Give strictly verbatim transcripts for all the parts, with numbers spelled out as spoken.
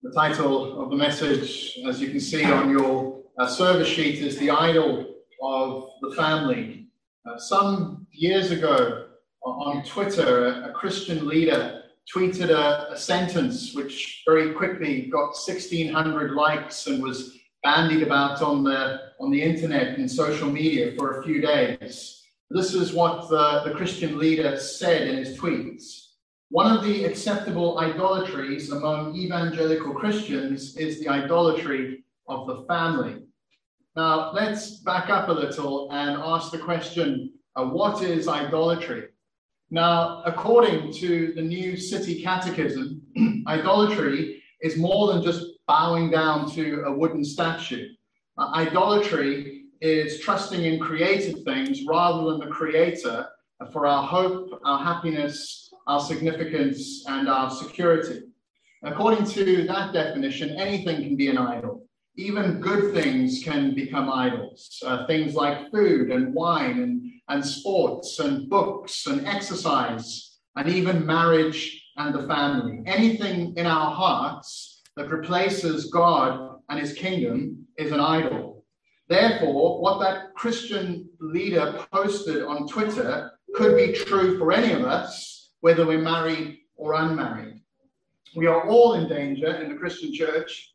The title of the message, as you can see on your uh, service sheet, is The Idol of the Family. Uh, some years ago on Twitter, a, a Christian leader tweeted a, a sentence which very quickly got sixteen hundred likes and was bandied about on the, on the internet and social media for a few days. This is what the, the Christian leader said in his tweets. One of the acceptable idolatries among evangelical Christians is the idolatry of the family. Now, let's back up a little and ask the question, uh, what is idolatry? Now, according to the New City Catechism, idolatry is more than just bowing down to a wooden statue. Uh, idolatry is trusting in created things rather than the Creator for our hope, our happiness, our significance, and our security. According to that definition, anything can be an idol. Even good things can become idols. Uh, things like food and wine and, and sports and books and exercise and even marriage and the family. Anything in our hearts that replaces God and his kingdom is an idol. Therefore, what that Christian leader posted on Twitter could be true for any of us, whether we're married or unmarried. We are all in danger in the Christian church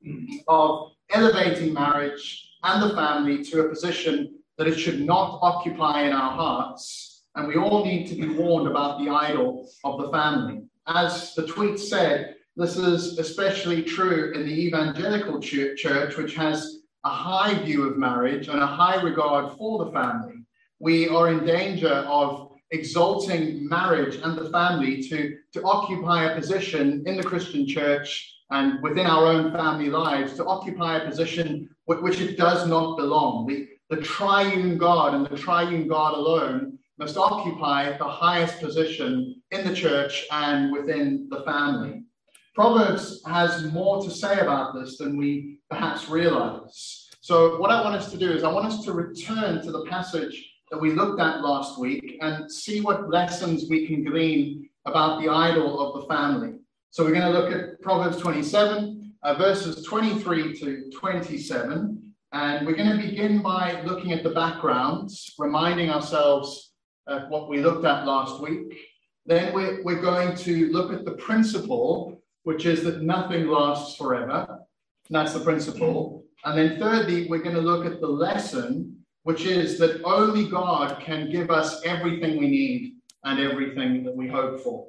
of elevating marriage and the family to a position that it should not occupy in our hearts, and we all need to be warned about the idol of the family. As the tweet said, this is especially true in the evangelical church, which has a high view of marriage and a high regard for the family. We are in danger of exalting marriage and the family to, to occupy a position in the Christian church and within our own family lives, to occupy a position which it does not belong. The, the triune God and the triune God alone must occupy the highest position in the church and within the family. Proverbs has more to say about this than we perhaps realize. So what I want us to do is I want us to return to the passage that we looked at last week and see what lessons we can glean about the idol of the family. So we're going to look at Proverbs twenty-seven, uh, verses twenty-three to twenty-seven, and we're going to begin by looking at the background, reminding ourselves of what we looked at last week. Then we're, we're going to look at the principle, which is that nothing lasts forever. That's the principle. And then thirdly, we're going to look at the lesson, which is that only God can give us everything we need and everything that we hope for.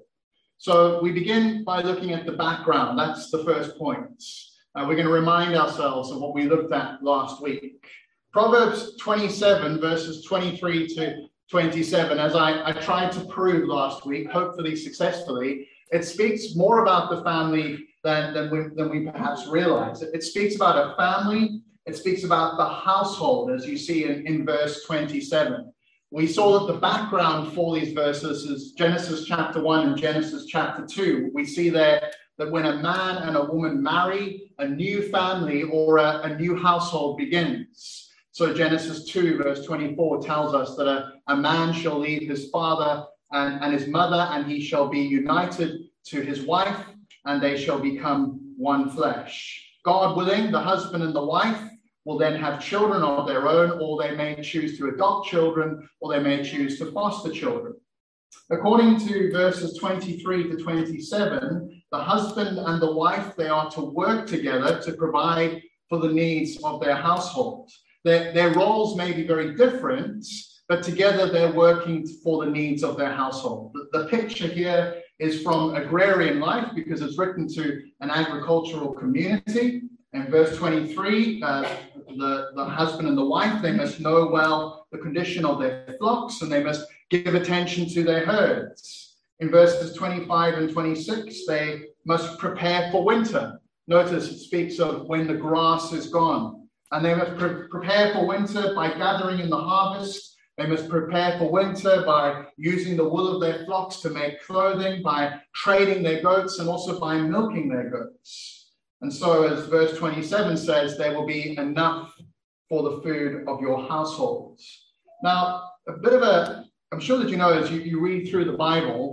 So we begin by looking at the background. That's the first point. Uh, we're going to remind ourselves of what we looked at last week. Proverbs twenty-seven, verses twenty-three to twenty-seven, as I, I tried to prove last week, hopefully successfully, it speaks more about the family than, than, we, than we perhaps realize. It, it speaks about a family. It speaks about the household, as you see in, in verse twenty-seven. We saw that the background for these verses is Genesis chapter one and Genesis chapter two. We see there that when a man and a woman marry, a new family or a, a new household begins. So Genesis two, verse twenty-four tells us that a, a man shall leave his father and, and his mother, and he shall be united to his wife, and they shall become one flesh. God willing, the husband and the wife will then have children of their own, or they may choose to adopt children, or they may choose to foster children. According to verses twenty-three to twenty-seven, the husband and the wife, they are to work together to provide for the needs of their household. Their, their roles may be very different, but together they're working for the needs of their household. The, the picture here is from agrarian life because it's written to an agricultural community. In verse twenty-three, uh, the, the husband and the wife, they must know well the condition of their flocks and they must give attention to their herds. In verses twenty-five and twenty-six, they must prepare for winter. Notice it speaks of when the grass is gone. And they must pre- prepare for winter by gathering in the harvest. They must prepare for winter by using the wool of their flocks to make clothing, by trading their goats, and also by milking their goats. And so, as verse twenty-seven says, there will be enough for the food of your households. Now, a bit of a, I'm sure that you know, as you, you read through the Bible,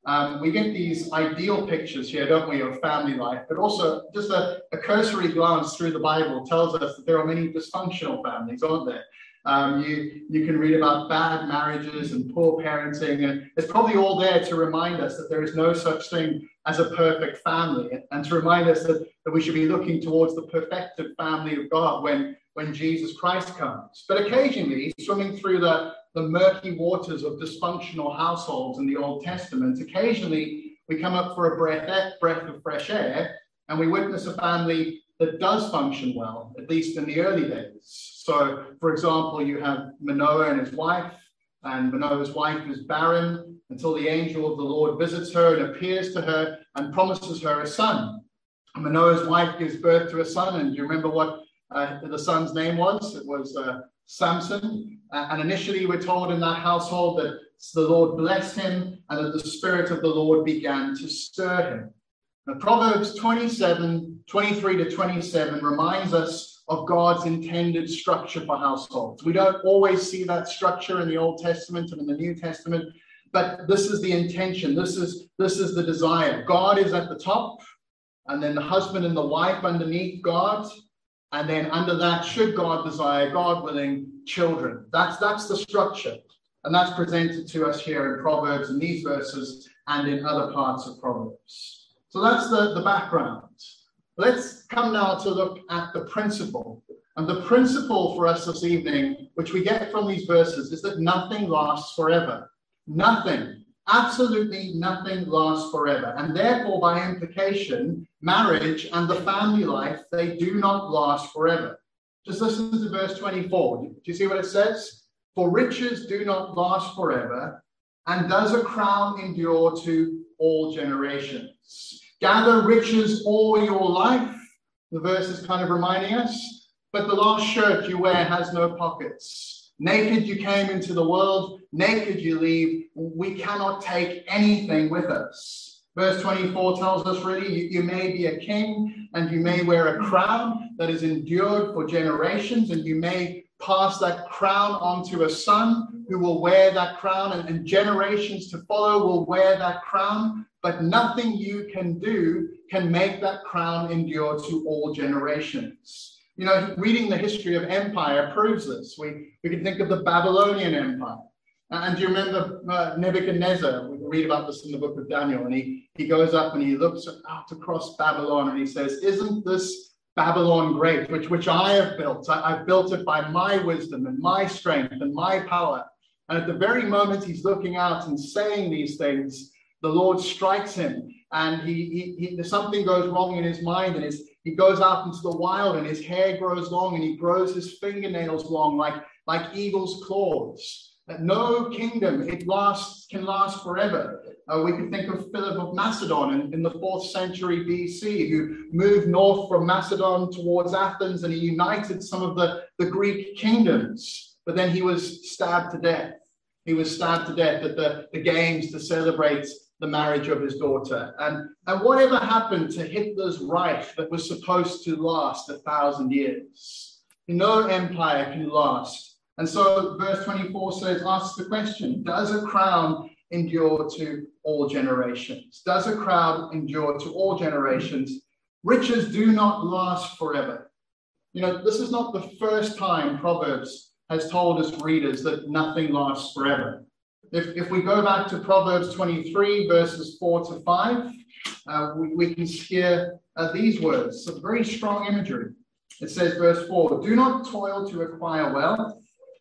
Um, we get these ideal pictures here, don't we, of family life, but also just a, a cursory glance through the Bible tells us that there are many dysfunctional families, aren't there? Um, you, you can read about bad marriages and poor parenting, and it's probably all there to remind us that there is no such thing as a perfect family, and to remind us that, that we should be looking towards the perfected family of God when, when Jesus Christ comes. But occasionally, swimming through the, the murky waters of dysfunctional households in the Old Testament, occasionally we come up for a breath, breath of fresh air, and we witness a family that does function well, at least in the early days. So, for example, you have Manoah and his wife, and Manoah's wife is barren until the angel of the Lord visits her and appears to her and promises her a son. And Manoah's wife gives birth to a son, and do you remember what uh, the son's name was? It was uh, Samson. Uh, and initially we're told in that household that the Lord blessed him and that the Spirit of the Lord began to stir him. Now, Proverbs twenty-seven, twenty-three to twenty-seven reminds us of God's intended structure for households. We don't always see that structure in the Old Testament and in the New Testament, but this is the intention. This is, this is the desire. God is at the top, and then the husband and the wife underneath God, and then under that, should God desire, God willing, children. That's, that's the structure, and that's presented to us here in Proverbs in these verses and in other parts of Proverbs. So that's the, the background. Let's come now to look at the principle. And the principle for us this evening, which we get from these verses, is that nothing lasts forever. Nothing, absolutely nothing lasts forever. And therefore, by implication, marriage and the family life, they do not last forever. Just listen to verse twenty-four. Do you see what it says? For riches do not last forever, and does a crown endure to all generations? Gather riches all your life, the verse is kind of reminding us, but the last shirt you wear has no pockets. Naked you came into the world, naked you leave. We cannot take anything with us. Verse twenty-four tells us really, you, you may be a king and you may wear a crown that is endured for generations, and you may pass that crown on to a son who will wear that crown, and, and generations to follow will wear that crown. But nothing you can do can make that crown endure to all generations. You know, reading the history of empire proves this. We, we can think of the Babylonian Empire. And do you remember uh, Nebuchadnezzar? We read about this in the book of Daniel. And he, he goes up and he looks out across Babylon and he says, isn't this Babylon great, which, which I have built? I, I've built it by my wisdom and my strength and my power. And at the very moment he's looking out and saying these things, the Lord strikes him, and he, he, he something goes wrong in his mind, and his, he goes out into the wild, and his hair grows long, and he grows his fingernails long, like, like eagle's claws. No kingdom it lasts can last forever. Uh, we could think of Philip of Macedon in, in the fourth century B C, who moved north from Macedon towards Athens, and he united some of the, the Greek kingdoms, but then he was stabbed to death. He was stabbed to death at the, the games to celebrate the marriage of his daughter. And, and whatever happened to Hitler's Reich that was supposed to last a thousand years? No empire can last. And so verse twenty-four says, asks the question, does a crown endure to all generations? Does a crown endure to all generations? Riches do not last forever. You know, this is not the first time Proverbs has told us readers that nothing lasts forever. If, if we go back to Proverbs twenty-three, verses four to five, uh, we, we can hear uh, these words, some very strong imagery. It says, verse four, do not toil to acquire wealth,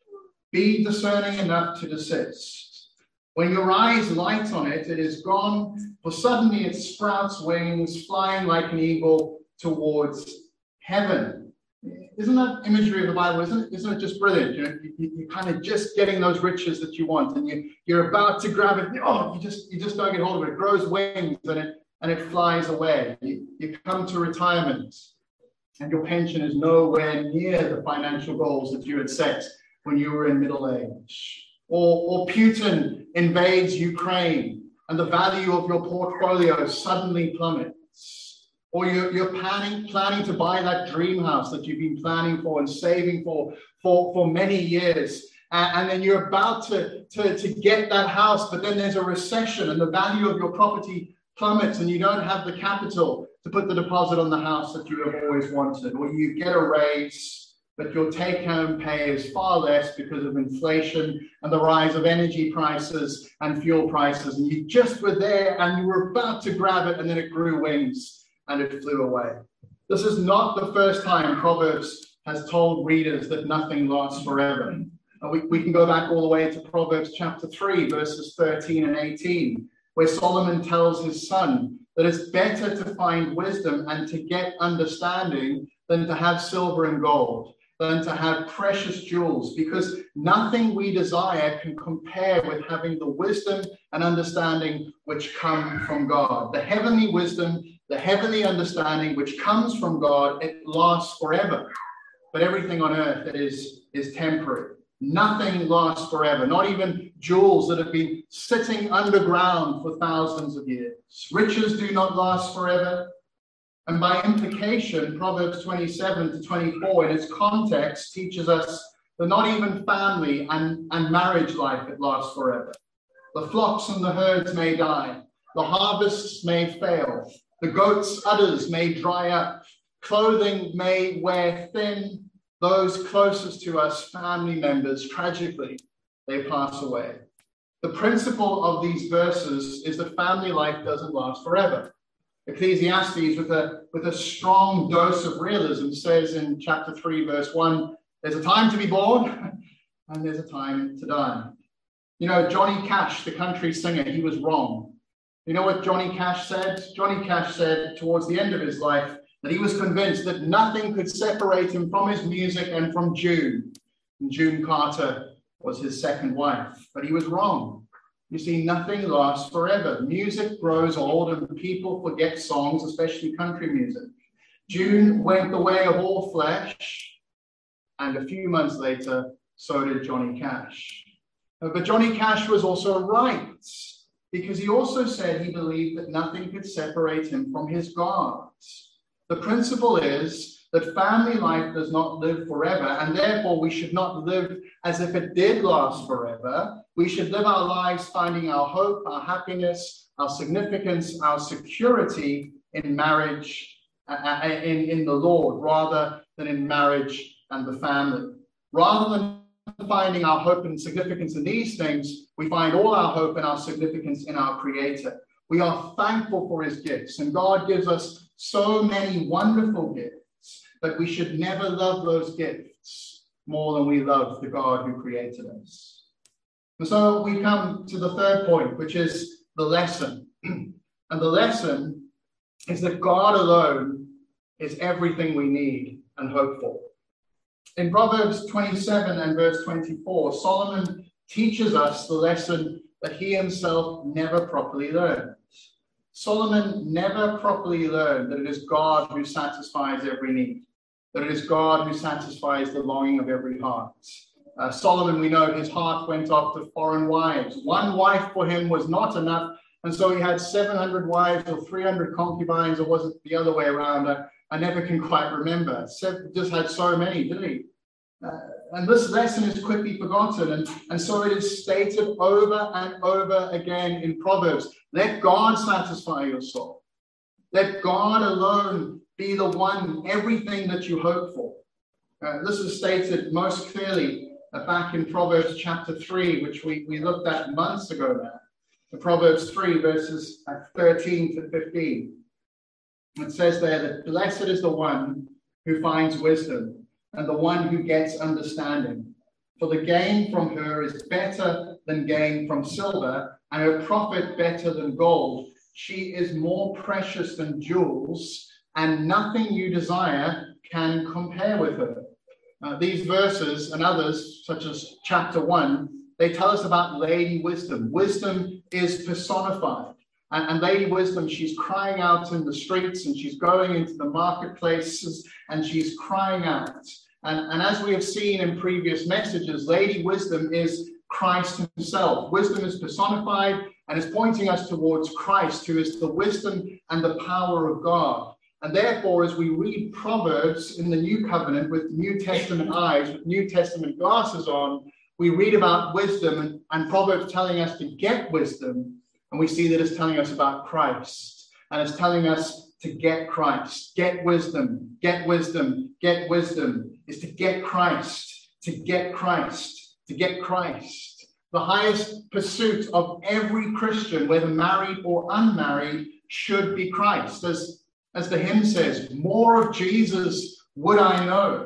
be discerning enough to desist. When your eyes light on it, it is gone, for suddenly it sprouts wings, flying like an eagle towards heaven. Isn't that imagery of the Bible? Isn't it, isn't it just brilliant? You know, you, you're kind of just getting those riches that you want, and you, you're about to grab it. Oh, you just you just don't get hold of it. It grows wings and it and it flies away. You, you come to retirement, and your pension is nowhere near the financial goals that you had set when you were in middle age. Or, or Putin invades Ukraine, and the value of your portfolio suddenly plummets. Or you're, you're planning, planning to buy that dream house that you've been planning for and saving for, for, for many years. and, and then you're about to, to, to get that house, but then there's a recession and the value of your property plummets and you don't have the capital to put the deposit on the house that you have always wanted, or you get a raise, but your take-home pay is far less because of inflation and the rise of energy prices and fuel prices, and you just were there and you were about to grab it and then it grew wings and it flew away. This is not the first time Proverbs has told readers that nothing lasts forever. And we, we can go back all the way to Proverbs chapter three, verses thirteen and eighteen, where Solomon tells his son that it's better to find wisdom and to get understanding than to have silver and gold, than to have precious jewels, because nothing we desire can compare with having the wisdom and understanding which come from God. The heavenly wisdom, the heavenly understanding which comes from God, it lasts forever. But everything on earth is, is temporary. Nothing lasts forever, not even jewels that have been sitting underground for thousands of years. Riches do not last forever. And by implication, Proverbs twenty-seven to twenty-four in its context teaches us that not even family and, and marriage life, it lasts forever. The flocks and the herds may die. The harvests may fail. The goats' udders may dry up. Clothing may wear thin. Those closest to us, family members, tragically, they pass away. The principle of these verses is that family life doesn't last forever. Ecclesiastes, with a, with a strong dose of realism, says in chapter three, verse one, there's a time to be born and there's a time to die. You know, Johnny Cash, the country singer, he was wrong. You know what Johnny Cash said? Johnny Cash said towards the end of his life that he was convinced that nothing could separate him from his music and from June. And June Carter was his second wife, but he was wrong. You see, nothing lasts forever. Music grows old and people forget songs, especially country music. June went the way of all flesh, and a few months later, so did Johnny Cash. But Johnny Cash was also right, because he also said he believed that nothing could separate him from his God. The principle is that family life does not live forever, and therefore we should not live as if it did last forever. We should live our lives finding our hope, our happiness, our significance, our security in marriage, uh, in, in the Lord, rather than in marriage and the family. Rather than finding our hope and significance in these things, we find all our hope and our significance in our Creator. We are thankful for his gifts, and God gives us so many wonderful gifts, but we should never love those gifts more than we love the God who created us. And so we come to the third point, which is the lesson. And the lesson is that God alone is everything we need and hope for. In Proverbs twenty-seven and verse twenty-four, Solomon teaches us the lesson that he himself never properly learned. Solomon never properly learned that it is God who satisfies every need, that it is God who satisfies the longing of every heart. Uh, Solomon, we know, his heart went after foreign wives. One wife for him was not enough, and so he had seven hundred wives or three hundred concubines, or was it the other way around? I, I never can quite remember. Seven, just had so many, didn't he? Uh, and this lesson is quickly forgotten, and, and so it is stated over and over again in Proverbs. Let God satisfy your soul. Let God alone be the one, everything that you hope for. Uh, this is stated most clearly uh, back in Proverbs chapter three, which we, we looked at months ago now. In Proverbs three, verses thirteen to fifteen. It says there that blessed is the one who finds wisdom, and the one who gets understanding. For the gain from her is better than gain from silver, and her profit better than gold. She is more precious than jewels, and nothing you desire can compare with her. Uh, these verses and others, such as chapter one, they tell us about Lady Wisdom. Wisdom is personified. And, and Lady Wisdom, she's crying out in the streets, and she's going into the marketplaces, and she's crying out. And, and as we have seen in previous messages, Lady Wisdom is Christ himself. Wisdom is personified and is pointing us towards Christ, who is the wisdom and the power of God. And therefore, as we read Proverbs in the New Covenant with New Testament eyes, with New Testament glasses on, we read about wisdom and, and Proverbs telling us to get wisdom, and we see that it's telling us about Christ, and it's telling us to get Christ, get wisdom, get wisdom, get wisdom, is to get Christ, to get Christ, to get Christ. The highest pursuit of every Christian, whether married or unmarried, should be Christ. As, as the hymn says, more of Jesus would I know.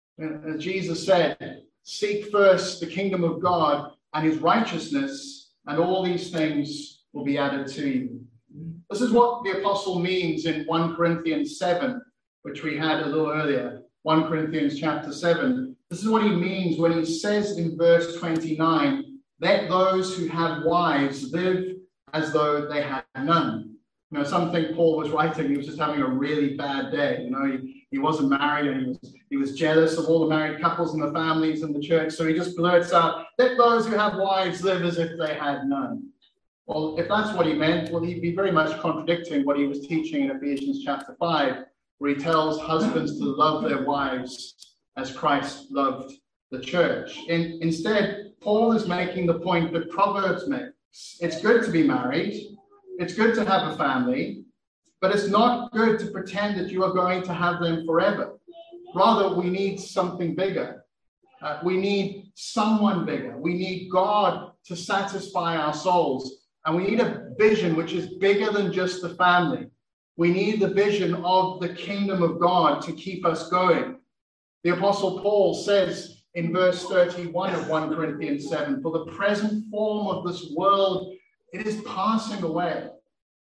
As Jesus said, seek first the kingdom of God and his righteousness, and all these things will be added to you. This is what the apostle means in First Corinthians seven, which we had a little earlier. First Corinthians chapter seven. This is what he means when he says in verse twenty-nine, let those who have wives live as though they had none. You know, something Paul was writing, he was just having a really bad day. You know, he, he wasn't married, and he was, he was jealous of all the married couples and the families in the church. So he just blurts out, let those who have wives live as if they had none. Well, if that's what he meant, well, he'd be very much contradicting what he was teaching in Ephesians chapter five, where he tells husbands to love their wives as Christ loved the church. In, instead, Paul is making the point that Proverbs makes. It's good to be married. It's good to have a family, but it's not good to pretend that you are going to have them forever. Rather, we need something bigger. Uh, we need someone bigger. We need God to satisfy our souls. And we need a vision which is bigger than just the family. We need the vision of the kingdom of God to keep us going. The Apostle Paul says in verse thirty-one of First Corinthians seven, for the present form of this world, it is passing away.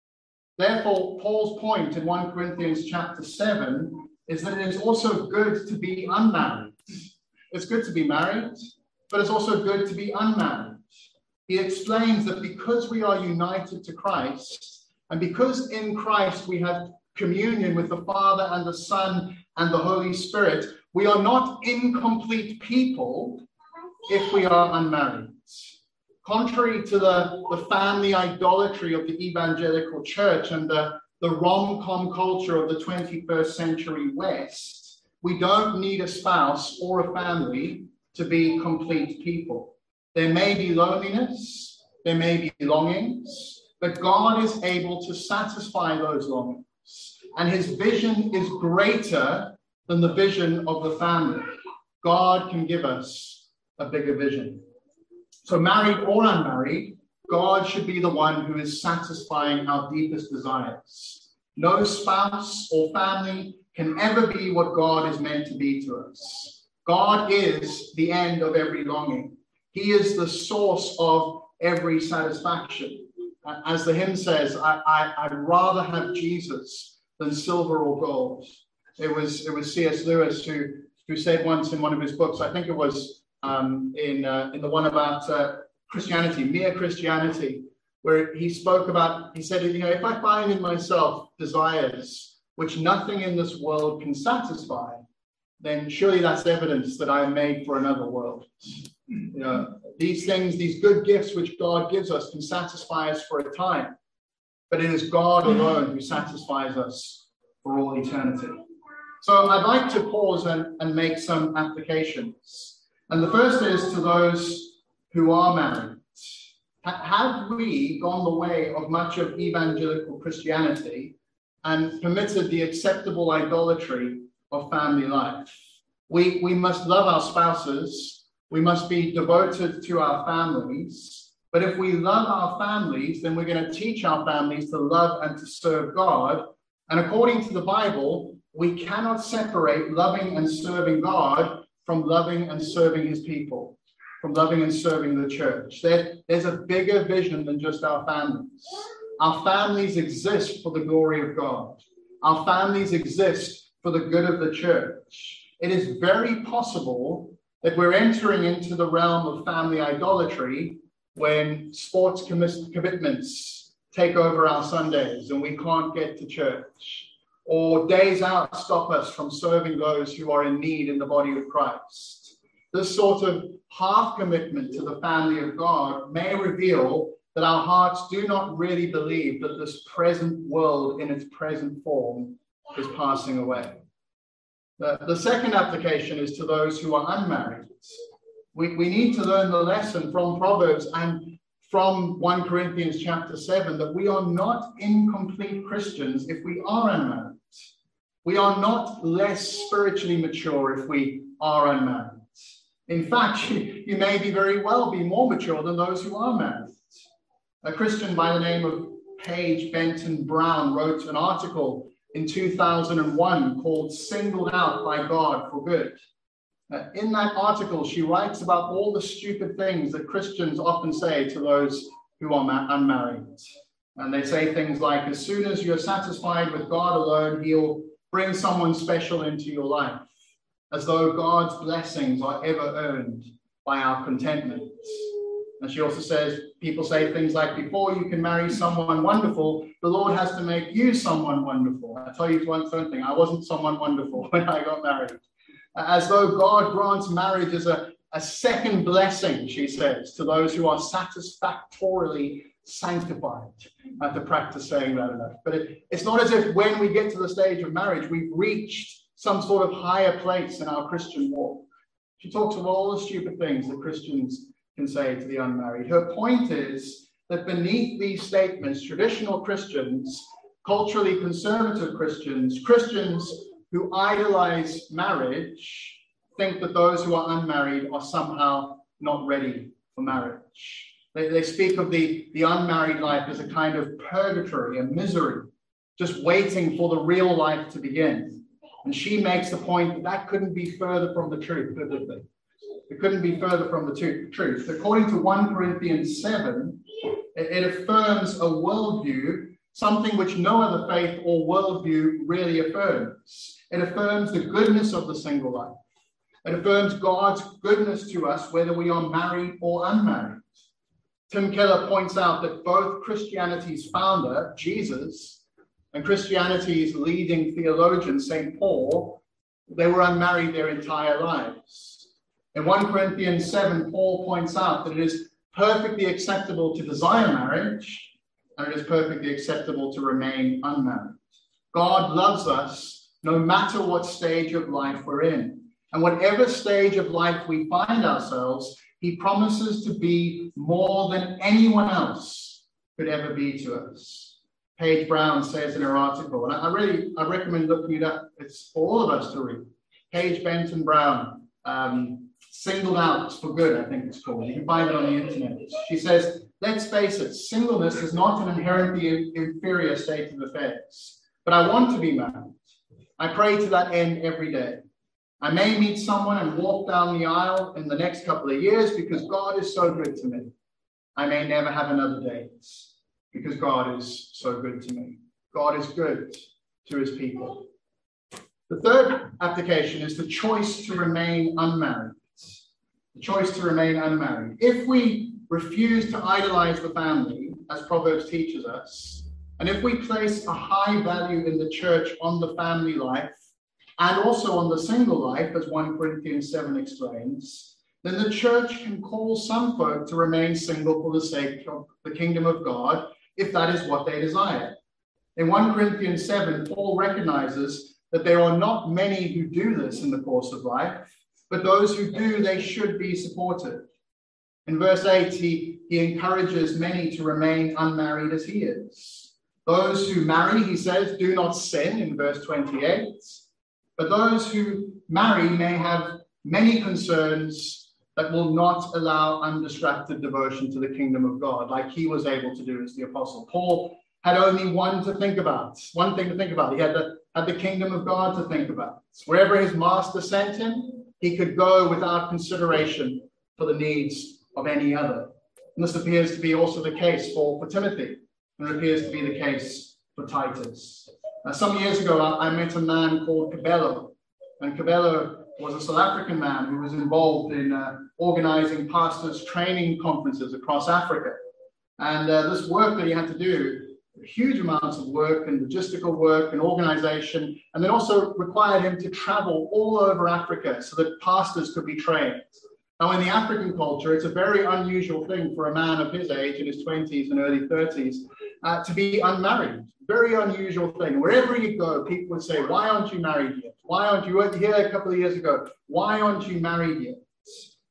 Therefore, Paul's point in First Corinthians chapter seven is that it is also good to be unmarried. It's good to be married, but it's also good to be unmarried. He explains that because we are united to Christ, and because in Christ we have communion with the Father and the Son and the Holy Spirit, we are not incomplete people if we are unmarried. Contrary to the, the family idolatry of the evangelical church and the, the rom-com culture of the twenty-first century West, we don't need a spouse or a family to be complete people. There may be loneliness, there may be longings, but God is able to satisfy those longings. And his vision is greater than the vision of the family. God can give us a bigger vision. So married or unmarried, God should be the one who is satisfying our deepest desires. No spouse or family can ever be what God is meant to be to us. God is the end of every longing. He is the source of every satisfaction. As the hymn says, I, I, I'd rather have Jesus than silver or gold. It was, it was C S Lewis who, who said once in one of his books, I think it was um, in, uh, in the one about uh, Christianity, mere Christianity, where he spoke about, he said, you know, if I find in myself desires which nothing in this world can satisfy, then surely that's evidence that I am made for another world. You know, these things, these good gifts which God gives us can satisfy us for a time, but it is God alone who satisfies us for all eternity. So I'd like to pause and, and make some applications. And the first is to those who are married. Have we gone the way of much of evangelical Christianity and permitted the acceptable idolatry of family life? We, we must love our spouses. We must be devoted to our families. But if we love our families, then we're going to teach our families to love and to serve God. And according to the Bible, we cannot separate loving and serving God from loving and serving his people, from loving and serving the church. There, there's a bigger vision than just our families. Our families exist for the glory of God. Our families exist for the good of the church. It is very possible that we're entering into the realm of family idolatry when sports commis- commitments take over our Sundays and we can't get to church, or days out stop us from serving those who are in need in the body of Christ. This sort of half commitment to the family of God may reveal that our hearts do not really believe that this present world in its present form is passing away. The, the second application is to those who are unmarried. We, we need to learn the lesson from Proverbs and from First Corinthians chapter seven that we are not incomplete Christians if we are unmarried. We are not less spiritually mature if we are unmarried. In fact, you, you may be very well be more mature than those who are married. A Christian by the name of Paige Benton Brown wrote an article in two thousand one called Singled Out by God for Good. Uh, in that article, she writes about all the stupid things that Christians often say to those who are ma- unmarried. And they say things like, as soon as you're satisfied with God alone, he'll bring someone special into your life, as though God's blessings are ever earned by our contentment. And she also says, people say things like, before you can marry someone wonderful, the Lord has to make you someone wonderful. I tell you one thing, I wasn't someone wonderful when I got married. As though God grants marriage as a, a second blessing, she says, to those who are satisfactorily sanctified. I have to practice saying that enough. But it, it's not as if when we get to the stage of marriage, we've reached some sort of higher place in our Christian walk. She talks of all the stupid things that Christians can say to the unmarried. Her point is that beneath these statements, traditional Christians, culturally conservative Christians, Christians who idolize marriage, think that those who are unmarried are somehow not ready for marriage. They, they speak of the, the unmarried life as a kind of purgatory, a misery, just waiting for the real life to begin. And she makes the point that that couldn't be further from the truth, biblically. It couldn't be further from the t- truth. According to First Corinthians seven, it, it affirms a worldview, something which no other faith or worldview really affirms. It affirms the goodness of the single life. It affirms God's goodness to us, whether we are married or unmarried. Tim Keller points out that both Christianity's founder, Jesus, and Christianity's leading theologian, Saint Paul, they were unmarried their entire lives. In First Corinthians seven, Paul points out that it is perfectly acceptable to desire marriage, and it is perfectly acceptable to remain unmarried. God loves us no matter what stage of life we're in. And whatever stage of life we find ourselves, he promises to be more than anyone else could ever be to us. Paige Brown says in her article, and I really I recommend looking it up. It's for all of us to read. Paige Benton Brown, um, Singled Out for Good, I think it's called. You can find it on the internet. She says, let's face it, singleness is not an inherently inferior state of affairs. But I want to be married. I pray to that end every day. I may meet someone and walk down the aisle in the next couple of years because God is so good to me. I may never have another date because God is so good to me. God is good to his people. The third application is the choice to remain unmarried. The choice to remain unmarried. If we refuse to idolize the family, as Proverbs teaches us, and if we place a high value in the church on the family life and also on the single life, as First Corinthians seven explains, then the church can call some folk to remain single for the sake of the kingdom of God, if that is what they desire. In First Corinthians seven, Paul recognizes that there are not many who do this in the course of life, but those who do, they should be supported. In verse eight, he, he encourages many to remain unmarried as he is. Those who marry, he says, do not sin in verse twenty-eight. But those who marry may have many concerns that will not allow undistracted devotion to the kingdom of God, like he was able to do as the apostle. Paul had only one to think about, one thing to think about. He had the, had the kingdom of God to think about. Wherever his master sent him, he could go without consideration for the needs of any other. And this appears to be also the case for, for Timothy. And it appears to be the case for Titus. Now, some years ago, I, I met a man called Cabello. And Cabello was a South African man who was involved in uh, organizing pastors' training conferences across Africa. And uh, this work that he had to do, huge amounts of work and logistical work and organization, and then also required him to travel all over Africa so that pastors could be trained. Now, in the African culture, it's a very unusual thing for a man of his age, in his twenties and early thirties, uh, to be unmarried. Very unusual thing. Wherever you go, people would say, why aren't you married yet? Why aren't you, you were here a couple of years ago, why aren't you married yet?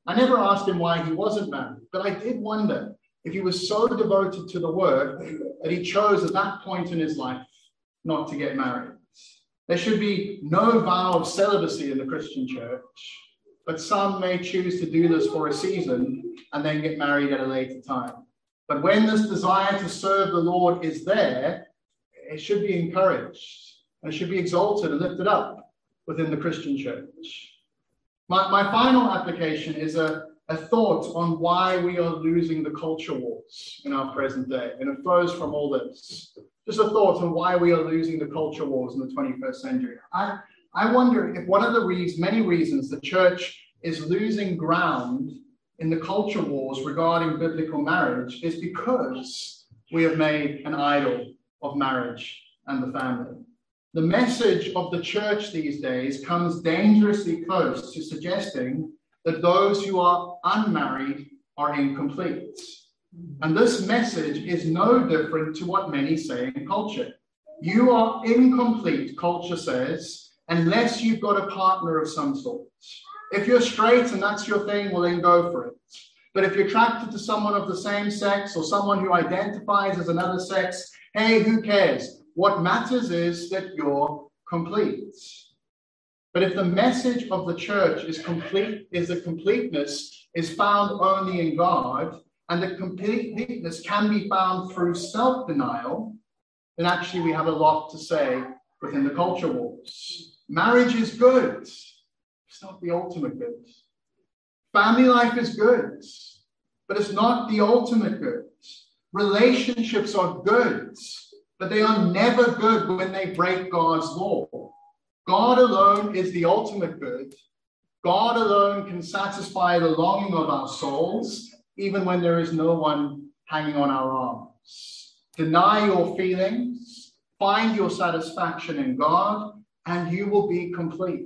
I never asked him why he wasn't married, but I did wonder if he was so devoted to the word that he chose at that point in his life not to get married. There should be no vow of celibacy in the Christian church, but some may choose to do this for a season and then get married at a later time. But when this desire to serve the Lord is there, it should be encouraged and it should be exalted and lifted up within the Christian church. My, my final application is a, a thought on why we are losing the culture wars in our present day, and it flows from all this. Just a thought on why we are losing the culture wars in the twenty-first century. I, I wonder if one of the reasons, many reasons the church is losing ground in the culture wars regarding biblical marriage is because we have made an idol of marriage and the family. The message of the church these days comes dangerously close to suggesting that those who are unmarried are incomplete. And this message is no different to what many say in culture. You are incomplete, culture says, unless you've got a partner of some sort. If you're straight and that's your thing, well, then go for it. But if you're attracted to someone of the same sex or someone who identifies as another sex, hey, who cares? What matters is that you're complete. But if the message of the church is complete, is that completeness is found only in God, and that completeness can be found through self-denial, then actually we have a lot to say within the culture wars. Marriage is good. It's not the ultimate good. Family life is good, but it's not the ultimate good. Relationships are good, but they are never good when they break God's law. God alone is the ultimate good. God alone can satisfy the longing of our souls, even when there is no one hanging on our arms. Deny your feelings, find your satisfaction in God, and you will be complete.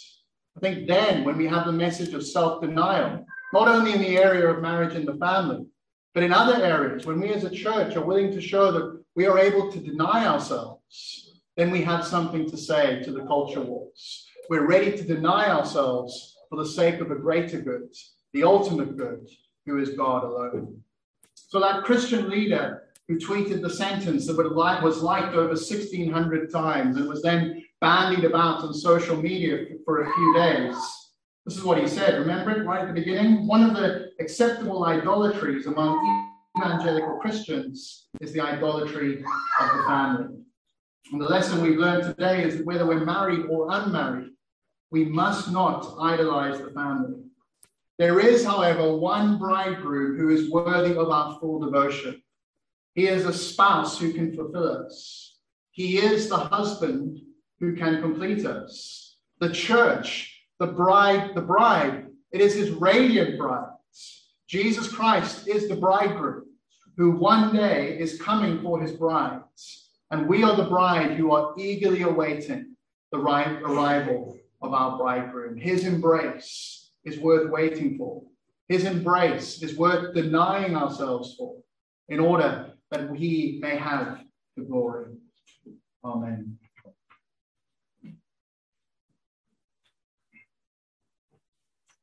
I think then, when we have the message of self-denial, not only in the area of marriage and the family, but in other areas, when we as a church are willing to show that we are able to deny ourselves, then we have something to say to the culture wars. We're ready to deny ourselves for the sake of a greater good, the ultimate good, who is God alone. So that Christian leader who tweeted the sentence that was liked over sixteen hundred times and was then bandied about on social media for a few days. This is what he said. Remember it right at the beginning? One of the acceptable idolatries among evangelical Christians is the idolatry of the family. And the lesson we've learned today is that whether we're married or unmarried, we must not idolize the family. There is, however, one bridegroom who is worthy of our full devotion. He is a spouse who can fulfill us. He is the husband who can complete us. The church, the bride, the bride, it is his radiant bride. Jesus Christ is the bridegroom who one day is coming for his bride. And we are the bride who are eagerly awaiting the right arrival of our bridegroom. His embrace is worth waiting for. His embrace is worth denying ourselves for in order that we may have the glory. Amen.